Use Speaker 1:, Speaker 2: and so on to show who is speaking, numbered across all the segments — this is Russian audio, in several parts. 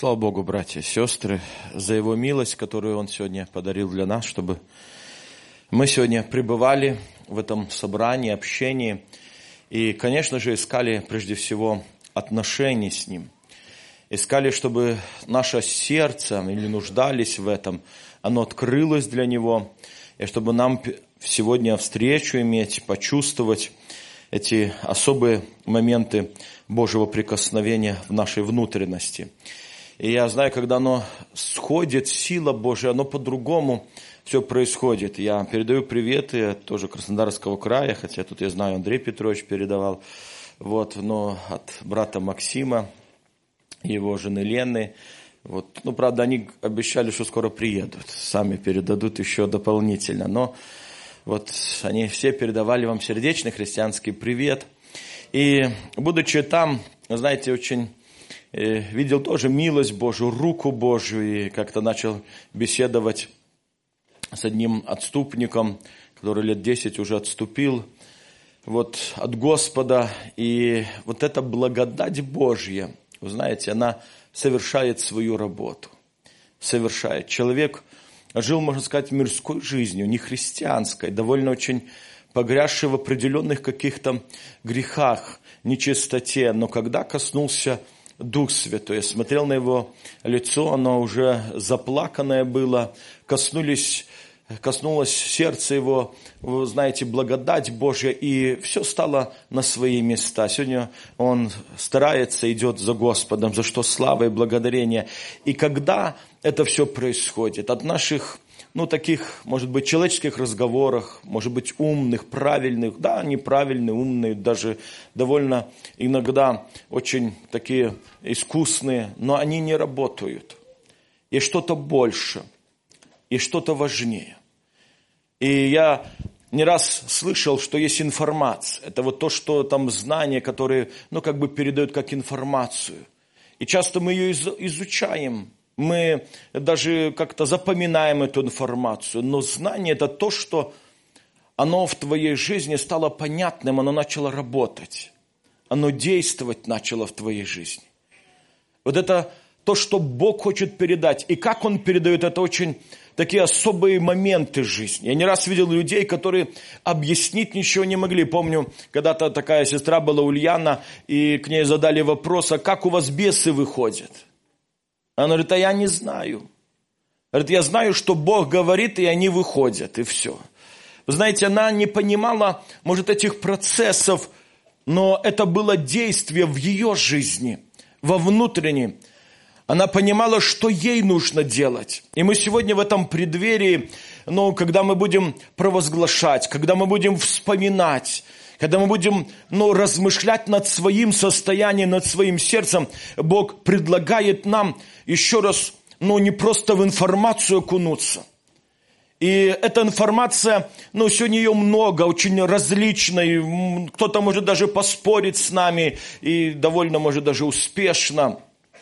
Speaker 1: Слава Богу, братья и сестры, за Его милость, которую Он сегодня подарил для нас, чтобы мы сегодня пребывали в этом собрании, общении и, конечно же, искали прежде всего отношений с Ним. Искали, чтобы наше сердце, или нуждались в этом, оно открылось для Него, и чтобы нам сегодня встречу иметь, почувствовать эти особые моменты Божьего прикосновения в нашей внутренности. И я знаю, когда оно сходит, сила Божия, оно по-другому все происходит. Я передаю приветы тоже Краснодарского края, хотя тут я знаю, Андрей Петрович передавал, но от брата Максима и его жены Лены. Правда, они обещали, что скоро приедут, сами передадут еще дополнительно. Но они все передавали вам сердечный христианский привет. И будучи там, знаете, очень видел тоже милость Божию, руку Божию, и как-то начал беседовать с одним отступником, который лет 10 уже отступил от Господа. И эта благодать Божья, вы знаете, она совершает свою работу. Совершает. Человек жил, можно сказать, мирской жизнью, не христианской, довольно очень погрязший в определенных каких-то грехах, нечистоте. Но когда коснулся Дух Святой, я смотрел на его лицо, оно уже заплаканное было, коснулось сердце его, вы знаете, благодать Божья, и все стало на свои места. Сегодня он старается, идет за Господом, за что слава и благодарение. И когда это все происходит, от наших, таких, может быть, человеческих разговорах, может быть, умных, правильных, да, неправильные, умные, даже довольно иногда очень такие искусные, но они не работают. И что-то больше, и что-то важнее. И я не раз слышал, что есть информация. Это то, что там знания, которые, передают как информацию. И часто мы ее изучаем. Мы даже как-то запоминаем эту информацию. Но знание – это то, что оно в твоей жизни стало понятным, оно начало работать. Оно действовать начало в твоей жизни. Это то, что Бог хочет передать. И как Он передает, это очень такие особые моменты жизни. Я не раз видел людей, которые объяснить ничего не могли. Помню, когда-то такая сестра была Ульяна, и к ней задали вопрос, а как у вас бесы выходят? Она говорит, а я не знаю. Говорит, я знаю, что Бог говорит, и они выходят, и все. Вы знаете, она не понимала, может, этих процессов, но это было действие в ее жизни, во внутренней. Она понимала, что ей нужно делать. И мы сегодня в этом преддверии, когда мы будем провозглашать, когда мы будем вспоминать, когда мы будем размышлять над своим состоянием, над своим сердцем, Бог предлагает нам еще раз, не просто в информацию окунуться. И эта информация, сегодня ее много, очень различной. Кто-то может даже поспорить с нами, и довольно, может, даже успешно.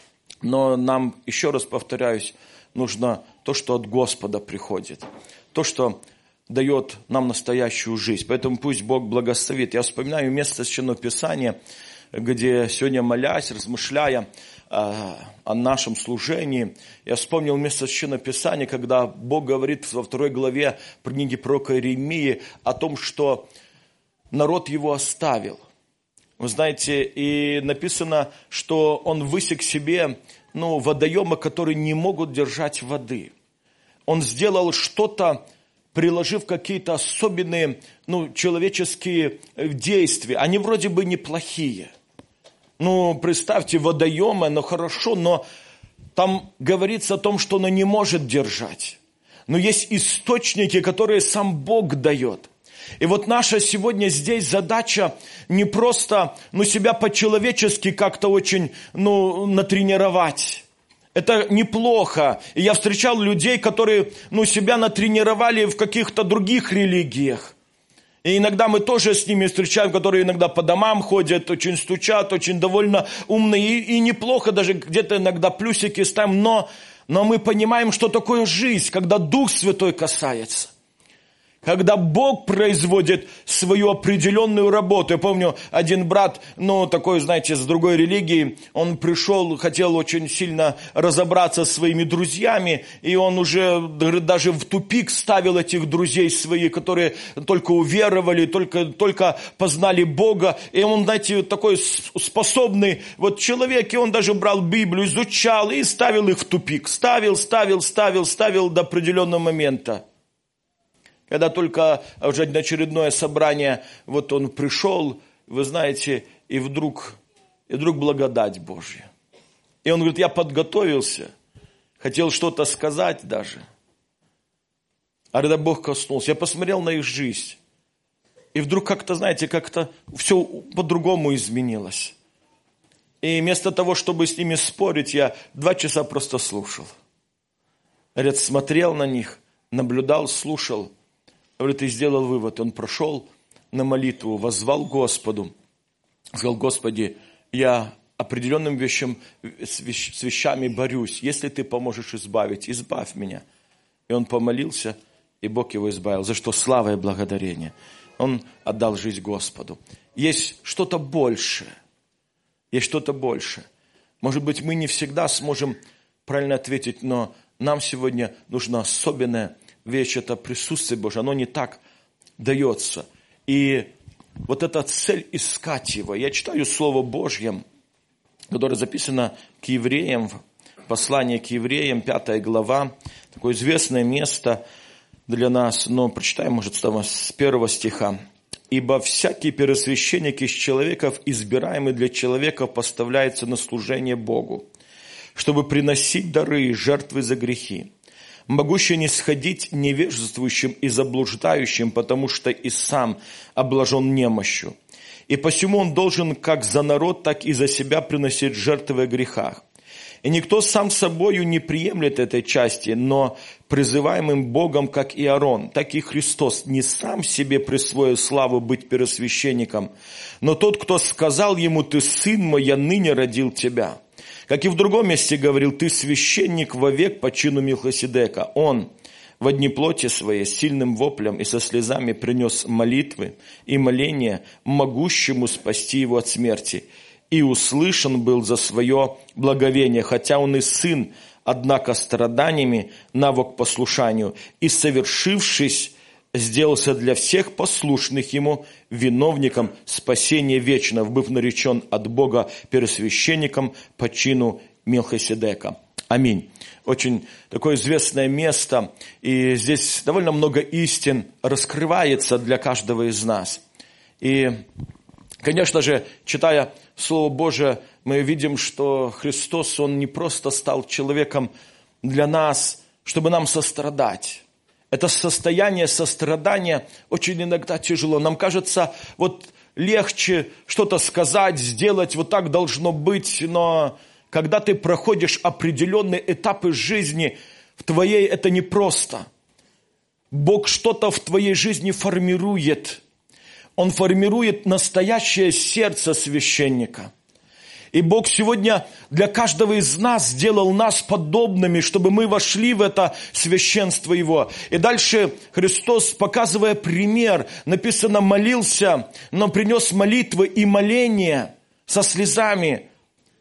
Speaker 1: Но нам, еще раз повторяюсь, нужно то, что от Господа приходит. То, что дает нам настоящую жизнь. Поэтому пусть Бог благословит. Я вспоминаю место Священного Писания, где сегодня, молясь, размышляя о нашем служении, я вспомнил место Священного Писания, когда Бог говорит во 2 главе книги пророка Иеремии о том, что народ его оставил. Вы знаете, и написано, что он высек себе водоемы, которые не могут держать воды. Он сделал что-то, приложив какие-то особенные человеческие действия. Они вроде бы неплохие. Представьте, водоемы, оно хорошо, но там говорится о том, что оно не может держать. Но есть источники, которые сам Бог дает. И наша сегодня здесь задача не просто, себя по-человечески как-то очень, натренировать. Это неплохо. И я встречал людей, которые, себя натренировали в каких-то других религиях. И иногда мы тоже с ними встречаем, которые иногда по домам ходят, очень стучат, очень довольно умные. И неплохо, даже где-то иногда плюсики ставим. Но мы понимаем, что такое жизнь, когда Дух Святой касается. Когда Бог производит свою определенную работу. Я помню, один брат, такой, знаете, с другой религии, он пришел, хотел очень сильно разобраться со своими друзьями, и он уже даже в тупик ставил этих друзей своих, которые только уверовали, только познали Бога. И он, знаете, такой способный человек, и он даже брал Библию, изучал и ставил их в тупик. Ставил до определенного момента. Когда только уже на очередное собрание, он пришел, вы знаете, и вдруг благодать Божья. И он говорит, я подготовился, хотел что-то сказать даже. А когда Бог коснулся, я посмотрел на их жизнь. И вдруг как-то все по-другому изменилось. И вместо того, чтобы с ними спорить, я 2 часа просто слушал. Говорит, смотрел на них, наблюдал, слушал. Говорит, и сделал вывод. Он прошел на молитву, воззвал к Господу. Сказал, Господи, я определенным с вещами борюсь. Если Ты поможешь избавить, избавь меня. И он помолился, и Бог его избавил. За что слава и благодарение. Он отдал жизнь Господу. Есть что-то большее. Есть что-то большее. Может быть, мы не всегда сможем правильно ответить, но нам сегодня нужна особенная вещь, это присутствие Божие, оно не так дается. И эта цель искать Его. Я читаю Слово Божье, которое записано к евреям, послание к евреям, 5 глава, такое известное место для нас, но прочитаем, может, с 1 стиха. «Ибо всякий первосвященник из человеков, избираемый для человека, поставляется на служение Богу, чтобы приносить дары и жертвы за грехи, могущий не сходить невежествующим и заблуждающим, потому что и сам облажен немощью. И посему он должен как за народ, так и за себя приносить жертвы о грехах. И никто сам собою не приемлет этой части, но призываемым Богом, как и Аарон, так и Христос, не сам себе присвоил славу быть первосвященником, но тот, кто сказал ему, ты сын мой, я ныне родил тебя». Как и в другом месте говорил, ты священник вовек по чину Милхиседека. Он в дни плоти своей сильным воплем и со слезами принес молитвы и моления могущему спасти его от смерти. И услышан был за свое благовение, хотя он и сын, однако страданиями навык послушанию, и совершившись, сделался для всех послушных ему виновником спасения вечного, быв наречен от Бога первосвященником по чину Милхиседека. Аминь. Очень такое известное место, и здесь довольно много истин раскрывается для каждого из нас. И, конечно же, читая Слово Божие, мы видим, что Христос, Он не просто стал человеком для нас, чтобы нам сострадать. Это состояние сострадания очень иногда тяжело. Нам кажется, легче что-то сказать, сделать, так должно быть. Но когда ты проходишь определенные этапы жизни, в твоей это непросто. Бог что-то в твоей жизни формирует. Он формирует настоящее сердце священника. И Бог сегодня для каждого из нас сделал нас подобными, чтобы мы вошли в это священство Его. И дальше Христос, показывая пример, написано, молился, но принес молитвы и моления со слезами.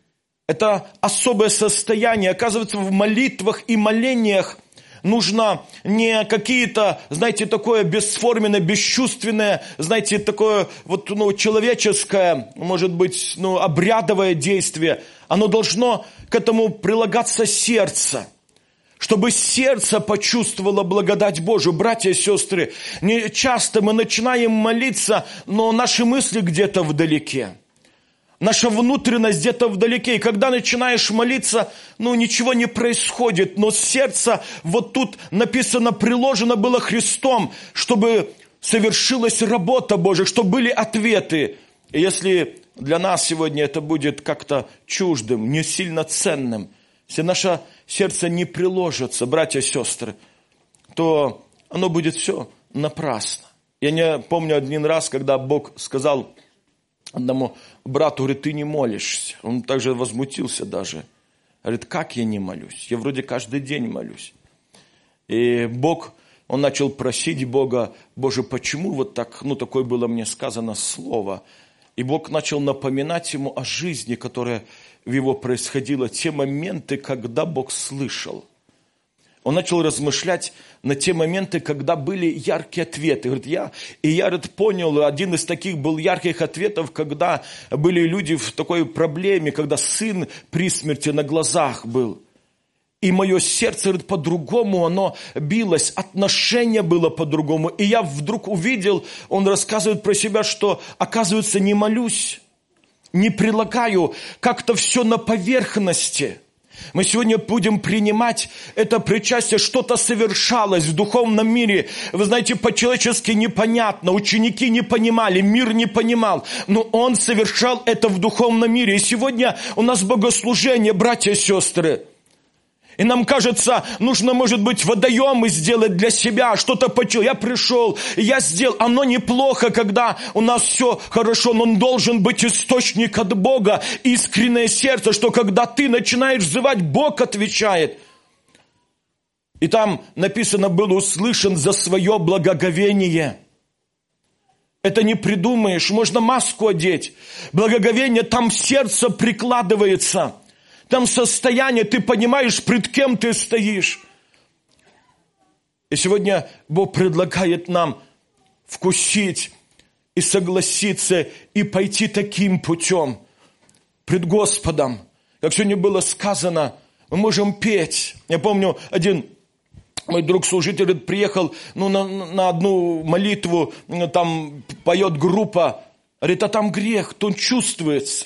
Speaker 1: Это особое состояние. Оказывается, в молитвах и молениях нужно не какие-то, такое бесформенное, бесчувственное, такое человеческое, может быть, обрядовое действие. Оно должно к этому прилагаться сердце, чтобы сердце почувствовало благодать Божию. Братья и сестры, не часто мы начинаем молиться, но наши мысли где-то вдалеке. Наша внутренность где-то вдалеке. И когда начинаешь молиться, ничего не происходит. Но сердце тут написано, приложено было Христом, чтобы совершилась работа Божия, чтобы были ответы. И если для нас сегодня это будет как-то чуждым, не сильно ценным, если наше сердце не приложится, братья и сестры, то оно будет все напрасно. Я не помню один раз, когда Бог сказал одному брату, говорит, ты не молишься. Он также возмутился даже. Говорит, как я не молюсь? Я вроде каждый день молюсь. И Бог он начал просить Бога: Боже, почему вот так, такое было мне сказано слово? И Бог начал напоминать ему о жизни, которая в его происходила, те моменты, когда Бог слышал. Он начал размышлять на те моменты, когда были яркие ответы. Говорит, я понял, один из таких был ярких ответов, когда были люди в такой проблеме, когда сын при смерти на глазах был. И мое сердце, говорит, по-другому оно билось, отношение было по-другому. И я вдруг увидел, он рассказывает про себя, что, оказывается, не молюсь, не прилагаю, как-то все на поверхности. Мы сегодня будем принимать это причастие, что-то совершалось в духовном мире. Вы знаете, по-человечески непонятно, ученики не понимали, мир не понимал, но он совершал это в духовном мире. И сегодня у нас богослужение, братья и сестры. И нам кажется, нужно, может быть, водоемы сделать для себя, что-то почему. Я пришел, я сделал. Оно неплохо, когда у нас все хорошо, но он должен быть источник от Бога, искреннее сердце, что когда ты начинаешь взывать, Бог отвечает. И там написано, был услышан за свое благоговение. Это не придумаешь, можно маску одеть. Благоговение там сердце прикладывается. Там состояние, ты понимаешь, пред кем ты стоишь. И сегодня Бог предлагает нам вкусить и согласиться, и пойти таким путем пред Господом. Как сегодня было сказано, мы можем петь. Я помню, один мой друг-служитель приехал на одну молитву, там поет группа, говорит, а там грех, то он чувствуется.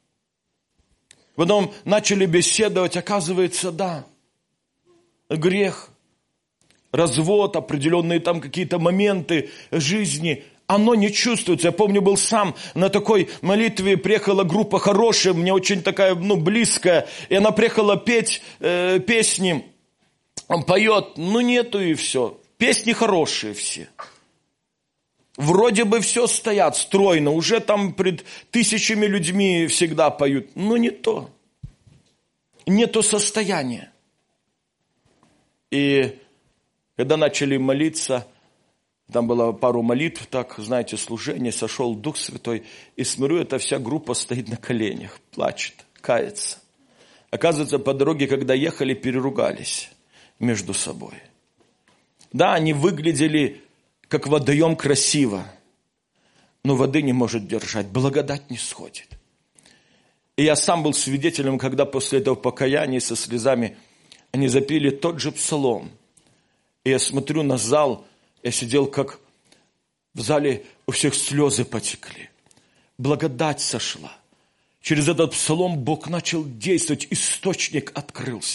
Speaker 1: Потом начали беседовать, оказывается, да, грех, развод, определенные там какие-то моменты жизни, оно не чувствуется. Я помню, был сам на такой молитве, приехала группа хорошая, мне очень такая, близкая, и она приехала петь песни, он поет, нету и все. Песни хорошие все. Вроде бы все стоят стройно, уже там пред тысячами людьми всегда поют. Но не то. Не то состояние. И когда начали молиться, там было пару молитв, так, знаете, служение, сошел Дух Святой, и смотрю, эта вся группа стоит на коленях, плачет, кается. Оказывается, по дороге, когда ехали, переругались между собой. Да, они выглядели как водоем красиво, но воды не может держать, благодать не сходит. И я сам был свидетелем, когда после этого покаяния со слезами они запели тот же псалом. И я смотрю на зал, я сидел как в зале, у всех слезы потекли. Благодать сошла. Через этот псалом Бог начал действовать, источник открылся.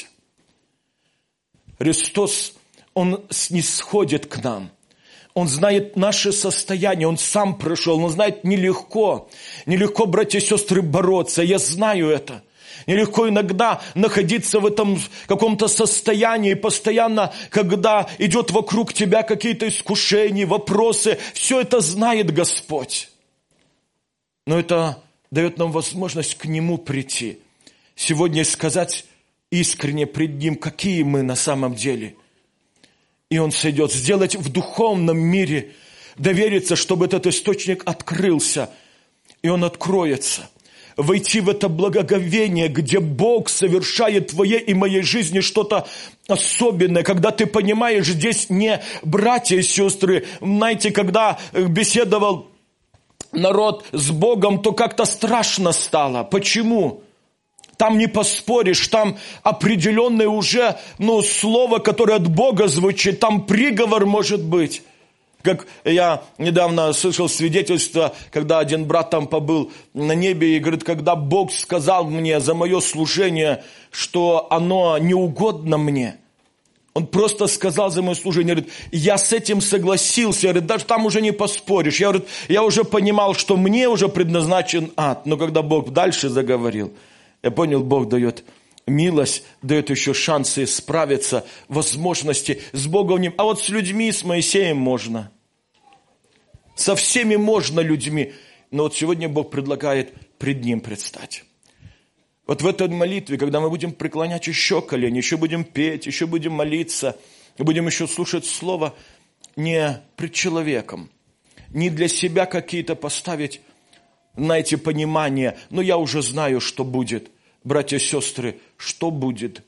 Speaker 1: Христос, Он снисходит к нам. Он знает наше состояние, Он сам прошел, Он знает, нелегко, братья и сестры, бороться, я знаю это. Нелегко иногда находиться в этом каком-то состоянии, постоянно, когда идет вокруг тебя какие-то искушения, вопросы, все это знает Господь. Но это дает нам возможность к Нему прийти, сегодня сказать искренне пред Ним, какие мы на самом деле. И Он сойдет, сделать в духовном мире, довериться, чтобы этот источник открылся, и он откроется. Войти в это благоговение, где Бог совершает в твоей и моей жизни что-то особенное, когда ты понимаешь, здесь не братья и сестры. Знаете, когда беседовал народ с Богом, то как-то страшно стало. Почему? Там не поспоришь, там определенное уже, слово, которое от Бога звучит, там приговор может быть. Как я недавно слышал свидетельство, когда один брат там побыл на небе и говорит, когда Бог сказал мне за мое служение, что оно неугодно мне, Он просто сказал за мое служение, говорит, я с этим согласился, говорит, даже там уже не поспоришь. Я уже понимал, что мне уже предназначен ад, но когда Бог дальше заговорил, я понял, Бог дает милость, дает еще шансы справиться, возможности с Богом. А вот с людьми, с Моисеем можно. Со всеми можно людьми. Но вот сегодня Бог предлагает пред Ним предстать. Вот в этой молитве, когда мы будем преклонять еще колени, еще будем петь, еще будем молиться, Мы будем еще слушать Слово не пред человеком, не для себя какие-то поставить, знаете, понимания, но я уже знаю, что будет. Братья и сестры, что будет?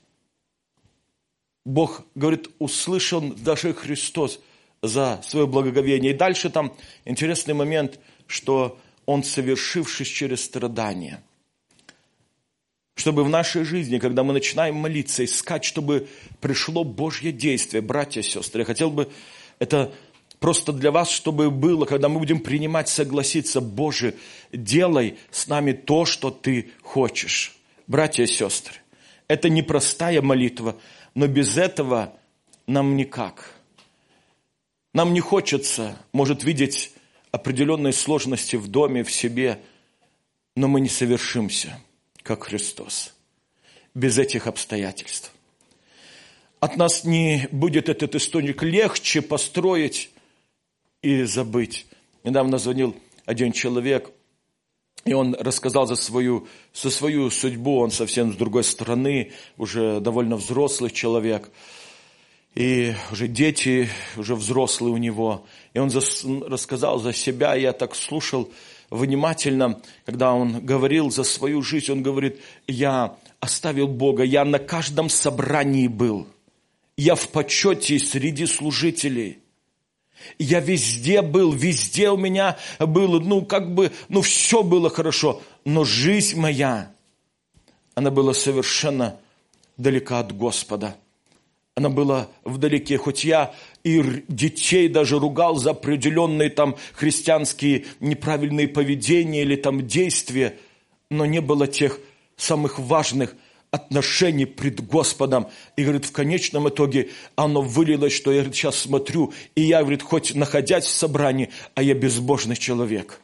Speaker 1: Бог говорит, услышан даже Христос за свое благоговение. И дальше там интересный момент, что Он, совершившись через страдания, чтобы в нашей жизни, когда мы начинаем молиться, искать, чтобы пришло Божье действие, братья и сестры, я хотел бы это просто для вас, чтобы было, когда мы будем принимать, согласиться, Боже, делай с нами то, что Ты хочешь. Братья и сестры, это непростая молитва, но без этого нам никак. Нам не хочется, может, видеть определенные сложности в доме, в себе, но мы не совершимся, как Христос, без этих обстоятельств. От нас не будет этот источник легче построить и забыть. Недавно звонил один человек, и он рассказал за свою судьбу, он совсем с другой стороны, уже довольно взрослый человек, и уже дети, уже взрослые у него. И он рассказал за себя, и я так слушал внимательно, когда он говорил за свою жизнь, он говорит, я оставил Бога, я на каждом собрании был, я в почете среди служителей. Я везде был, везде у меня было, все было хорошо. Но жизнь моя, она была совершенно далека от Господа. Она была вдалеке. Хоть я и детей даже ругал за определенные там христианские неправильные поведения или там действия, но не было тех самых важных отношений пред Господом. И, говорит, в конечном итоге оно вылилось, что я, говорит, сейчас смотрю, и я, говорит, хоть находясь в собрании, а я безбожный человек.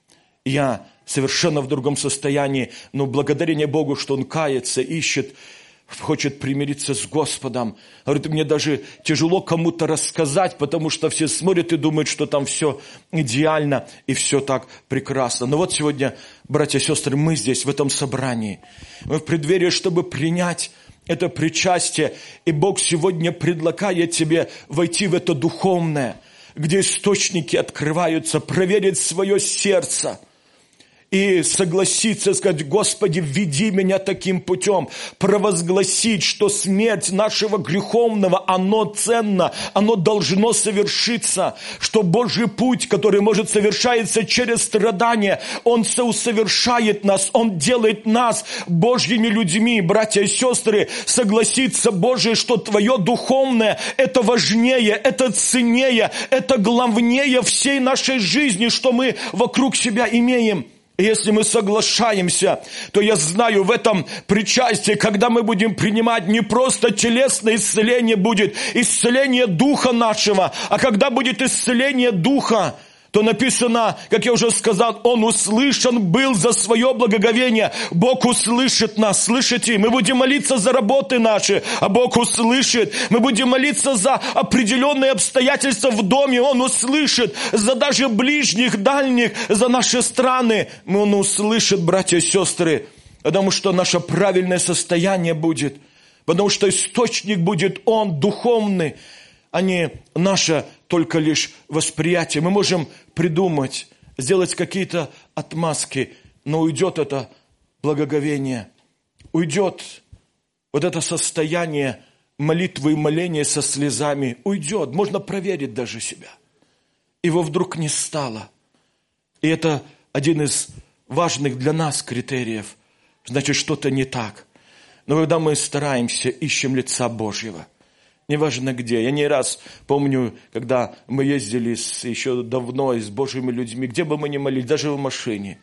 Speaker 1: Я совершенно в другом состоянии, но благодарение Богу, что Он кается, ищет, хочет примириться с Господом. Говорит, мне даже тяжело кому-то рассказать, потому что все смотрят и думают, что там все идеально и все так прекрасно. Но вот сегодня, братья и сестры, мы здесь, в этом собрании. Мы в преддверии, чтобы принять это причастие. И Бог сегодня предлагает тебе войти в это духовное, где источники открываются, проверить свое сердце. И согласиться, сказать, Господи, веди меня таким путем, провозгласить, что смерть нашего греховного, оно ценно, оно должно совершиться, что Божий путь, который может совершается через страдания, Он совершает нас, Он делает нас Божьими людьми, братья и сестры, согласиться, Боже, что Твое духовное, это важнее, это ценнее, это главнее всей нашей жизни, что мы вокруг себя имеем. И если мы соглашаемся, то я знаю, в этом причастии, когда мы будем принимать, не просто телесное исцеление будет, исцеление духа нашего, а когда будет исцеление духа, то написано, как я уже сказал, Он услышан был за свое благоговение. Бог услышит нас, слышите? Мы будем молиться за работы наши, а Бог услышит. Мы будем молиться за определенные обстоятельства в доме, Он услышит. За даже ближних, дальних, за наши страны, Он услышит, братья и сестры. Потому что наше правильное состояние будет. Потому что источник будет Он, духовный, а не наше только лишь восприятие. Мы можем придумать, сделать какие-то отмазки, но уйдет это благоговение, уйдет вот это состояние молитвы и моления со слезами, уйдет. Можно проверить даже себя. Его вдруг не стало. И это один из важных для нас критериев. Значит, что-то не так. Но когда мы стараемся, ищем лица Божьего, неважно где. Я не раз помню, когда мы ездили еще давно с Божьими людьми, где бы мы ни молились, даже в машине.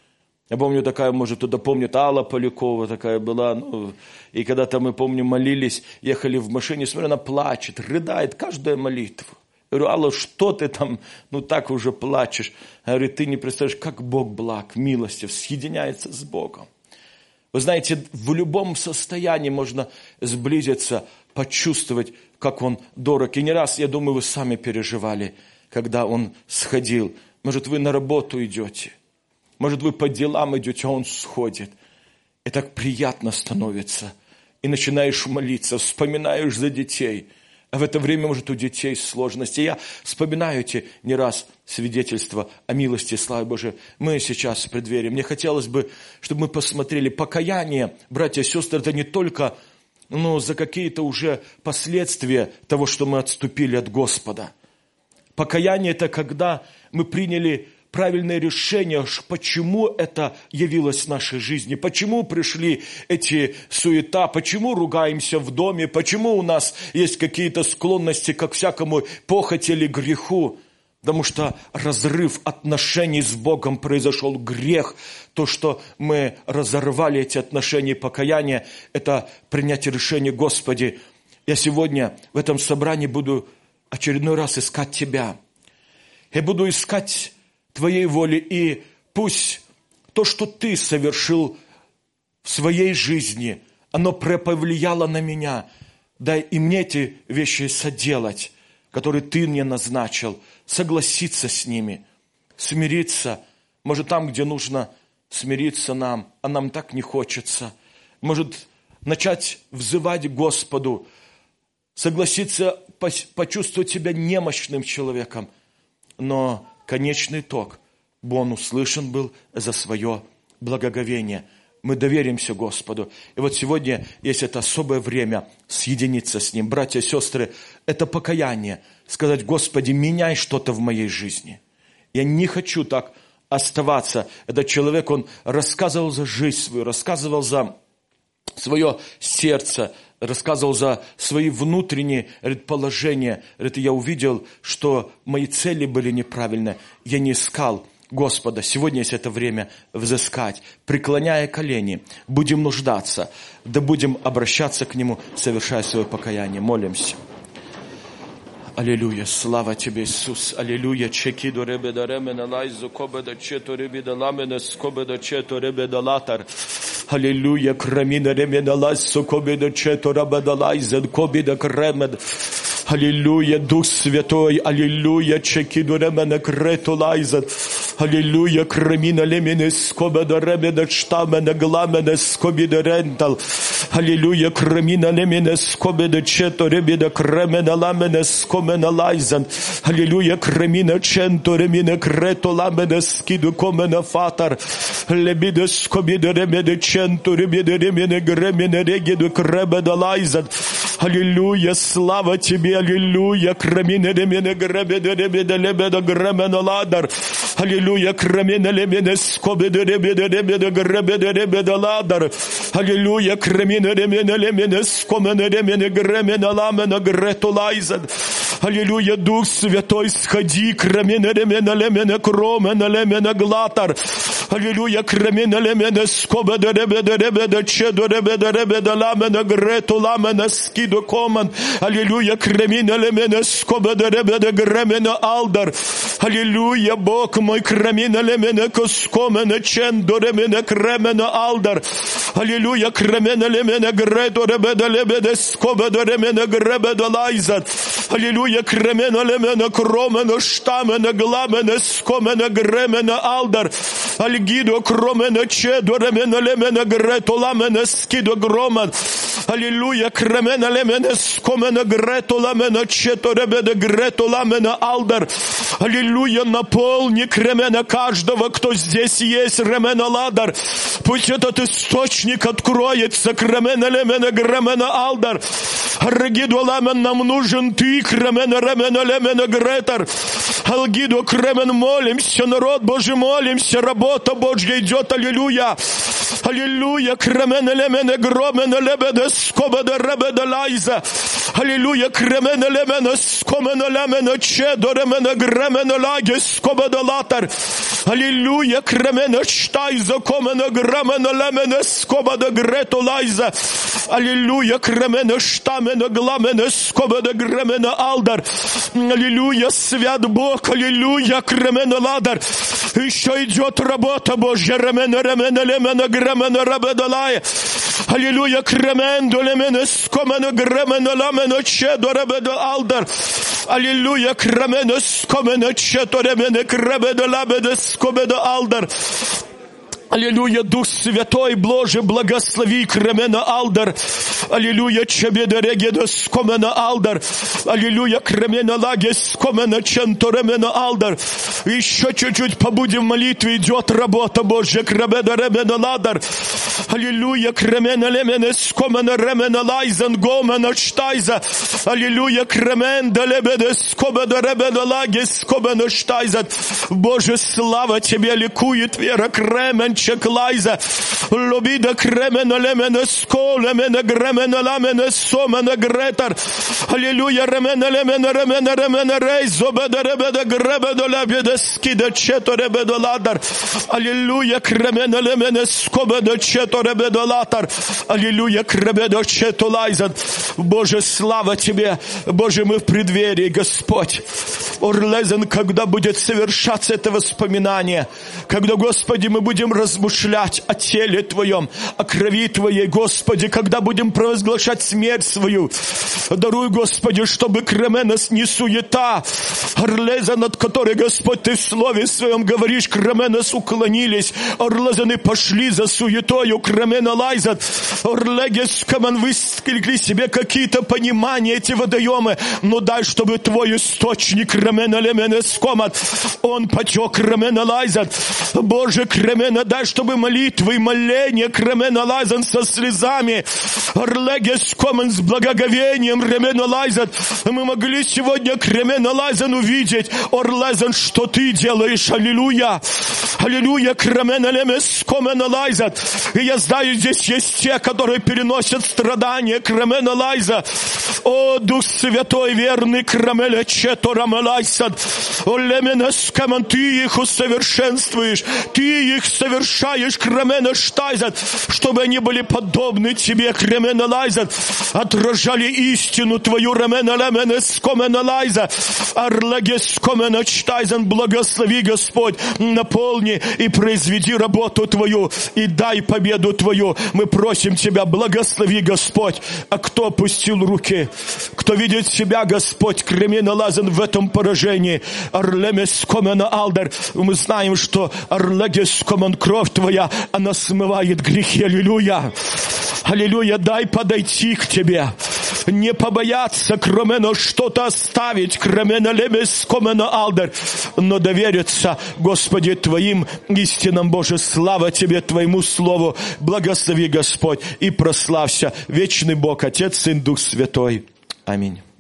Speaker 1: Я помню, такая, может, кто-то помнит, Алла Полякова такая была. И когда-то мы, помню, молились, ехали в машине, смотрю, она плачет, рыдает каждую молитву. Я говорю, Алла, что ты там, так уже плачешь? Я говорю, ты не представляешь, как Бог благ, милостив, съединяется с Богом. Вы знаете, в любом состоянии можно сблизиться, почувствовать, как Он дорог. И не раз, я думаю, вы сами переживали, когда Он сходил. Может, вы на работу идете, может, вы по делам идете, а Он сходит. И так приятно становится. И начинаешь молиться, вспоминаешь за детей. А в это время, может, у детей сложности. Я вспоминаю эти не раз свидетельства о милости, славе Божией. Мы сейчас в преддверии. Мне хотелось бы, чтобы мы посмотрели. Покаяние, братья и сестры, это не только за какие-то уже последствия того, что мы отступили от Господа. Покаяние – это когда мы приняли правильное решение, почему это явилось в нашей жизни, почему пришли эти суета, почему ругаемся в доме, почему у нас есть какие-то склонности ко всякому похоти или греху. Потому что разрыв отношений с Богом произошел, грех. То, что мы разорвали эти отношения, покаяние, это принятие решения: Господи, я сегодня в этом собрании буду очередной раз искать Тебя. Я буду искать Твоей воли, и пусть то, что Ты совершил в своей жизни, оно повлияло на меня. Дай и мне эти вещи соделать, которые Ты мне назначил, согласиться с ними, смириться. Может, там, где нужно смириться нам, а нам так не хочется. Может, начать взывать к Господу, согласиться, почувствовать себя немощным человеком. Но конечный итог, он услышан был за свое благоговение. Мы доверимся Господу. И вот сегодня есть это особое время съединиться с Ним. Братья и сестры, это покаяние. Сказать: Господи, меняй что-то в моей жизни. Я не хочу так оставаться. Этот человек, он рассказывал за жизнь свою, рассказывал за свое сердце, рассказывал за свои внутренние положения. Я увидел, что мои цели были неправильные. Я не искал Господа. Сегодня есть это время взыскать, преклоняя колени. Будем нуждаться, да будем обращаться к Нему, совершая свое покаяние. Молимся. Аллилуйя, слава Тебе, Иисус, аллилуйя, чекиду ребеда ремена лайзу, кобеда чето ребеда ламена, скобеда чето ребеда латар, аллилуйя, крамина ремена лайзу, кобеда чето ребеда лайзен, кобеда кремед, аллилуйя, Дух Святой, аллилуйя, чекиду ремена крету лайзен, аллилуйя, крамина лемена, скобеда ребеда штамена, гламена, скобеда рентал, аллилуйя, крамина лемена, скобеда чето ребеда кремена ламена, скобеда лайзен, аллилуйя, крамина ченто ремена крето ламена, скиду комена фатар, лебеда скобеда ремена ченто ребеда ремена гремена регеду кребеда лайзен, аллилуйя, слава Тебе, аллилуйя, крамина ремена гребеда ребеда лебеда гремена ладар, аллилуйя, крамина лемена скобеда ребеда ребеда гребеда ребеда ладар, аллилуйя, крамина ремена лемена скомена ремена гремена ламена грето лайзен, аллилуйя, Дух Святой, сходи, крамина ремена лемена кромена лемена глатар, аллилуйя, крамина лемена скобеда ребеда ребеда чедо ребеда ребеда ламена грето ламена скидо коман, аллилуйя, крамина лемена скобеда ребеда гремена алдар, аллилуйя, Бог мой, крамина лемена коскомена чендо ремена кремена алдар, аллилуйя, крамина лемена грето ребеда лебеда скобеда ремена гребеда лайзар, аллилуйя, кремена лемена кромена штамена гламена скомена гремена алдар, альгидо кромена чедо ремена лемена грето ламена скидо громан, аллилуйя, кремена лемена скомена грето ламена чето ребеда грето ламена алдар, аллилуйя, наполни кремена каждого, кто здесь есть, ремена ладар, пусть этот источник откроется, кремена лемена гремена алдар, аргидо ламен, нам нужен Ты, кремена ремена лемена гретар, алгидо кремен, молимся, народ Божий, молимся, работа Божья идет, аллилуйя, аллилуйя, кремена лемена громена лебеда скобеда ребеда лайза, аллилуйя, кремена лемена скомена лемена чедо ремена гремена лаге скобеда латар, аллилуйя, кремена штайза комена гремена лемена скобеда грето лайза, аллилуйя, кремена штамена гламена скобеда гремена алдар, аллилуйя, свят Бог, аллилуйя, кремена ладар, еще идет работа Божья, ремена ремена лемена гремена ребеда лая, аллилуйя, кремендо лемена скомена гремена ламена чедо ребеда алдар, аллилуйя, кремена скомена чедо ремена кребеда лабеда скобеда алдар, Аллилуйя, Дух Святой, Боже, благослови Кремена Алдар. Аллилуйя, Чебедерегеда Скомена Алдар. Аллилуйя, Кремена Лагес Скомена Ченторемена Алдар. Еще чуть-чуть побудем в молитве, идет работа Божья. Кремена Ремена Ладар. Аллилуйя, Кремена Лемена Скомена Ремена Лайзен Гомена Штайза. Аллилуйя, Кремена Лебеда Скомена Ремена Лагес Скомена Штайза. Боже, слава Тебе, ликует вера Кремен Чеклайза, Лобида Кремена Лемена Ско, Лемена Гремена Ламена Сомена Гретар, Аллилуйя, Ремена Лемена Ремена Ремена Рейз, Обеда Ребеда Гребеда Лебеда Скида Чето Ребеда Ладар, Аллилуйя, Кремена Лемена Скобеда Чето Ребеда Латар, Аллилуйя, Кребеда Чето Лайзан. Боже, слава Тебе, Боже, мы в преддверии, Господь. Орлезен, когда будет совершаться это воспоминание, когда, Господи, мы будем размышлять о теле Твоем, о крови Твоей, Господи, когда будем провозглашать смерть свою. Даруй, Господи, чтобы Кременос не суета, Орлеза, над которой, Господь, Ты в Слове Своем говоришь, Кременос уклонились, Орлезаны пошли за суетою, Кремена Лайзат, Орлегес, Каман, выскликли себе какие-то понимания, эти водоемы, но дай, чтобы Твой источник, Кремена Леменес Комат, он потек, Кремена Лайзат. Боже, Кремена, дай, чтобы молитвы и моления Кремена Лайзан со слезами, Орлегес Комен с благоговением, Кремена Лайзан, мы могли сегодня Кремена Лайзан увидеть, Орлезан, что Ты делаешь, аллилуйя, аллилуйя, Кремена Лемес Комена Лайзан. И я знаю, здесь есть те, которые переносят страдания, Кремена Лайза. О, Дух Святой, верный, Кремеля Четора Малайсан, о, Леменес Комен, Ты их усовершенствуешь, Ты их совершаешь, Кремена Штайзат, чтобы они были подобны Тебе, Кремена Лайзат, отражали истину Твою, Ремена Леменес Комена Лайза, Арлегес Комена Штайзан, благослови, Господь, наполни и произведи работу Твою, и дай победу Твою. Мы просим Тебя, благослови, Господь. А кто опустил руки, кто видит себя, Господь, Кремена Лазан, в этом поражении, Арлемес Комена Алдар, мы знаем, что Арлегес Комен, кровь Твоя, она смывает грехи, аллилуйя. Аллилуйя, дай подойти к Тебе, не побояться, Кремена, что-то оставить, Кремена Лемес Комена Алдар, но довериться, Господи, Твоим истинам, Боже, слава Тебе, Твоему Слову, благослови, Господь, и прославься, вечный Бог, Отец, Сын, Дух Святой. Аминь.